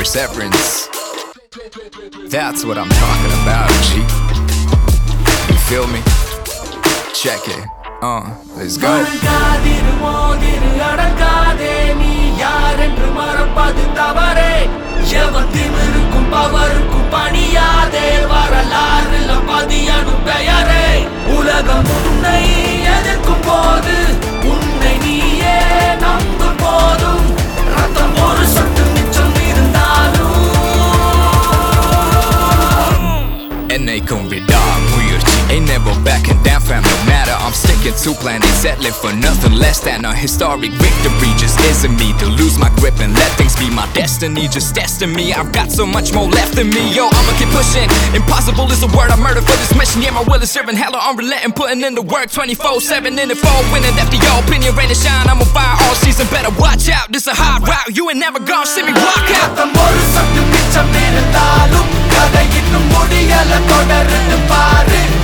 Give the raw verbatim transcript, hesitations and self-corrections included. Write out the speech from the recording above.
perseverance. That's what I'm talking about, G. You feel me? Check it. Uh, let's go. உலகம் உன்னை எதிர்க்கும் போது உன்னை நீயே நம்பும் போதும் ரத்தம் ஒரு சொட்டு மிச்சம் இருந்தாலும் என்னைக்கும் விடாமுயற்சி. Ain't never backing down fam, no matter I'm sticking to plan and settling for nothing less than a historic victory. Just isn't me to lose my grip and let things be my destiny. Just testing me, I've got so much more left in me. Yo, I'ma keep pushing. Impossible is a word I murder for this mission. Yeah, my will is serving hella unrelenting, putting in the work twenty-four seven in the fall, winning after your opinion, rain and shine. I'm on fire all season, better watch out. This a hard route, you ain't never gonna see me walk out. ரத்தம் ஒரு சொட்டு மிச்சம் இருந்தாலும் கதை இன்னும் முடியல, தொடர்ந்து பாரு.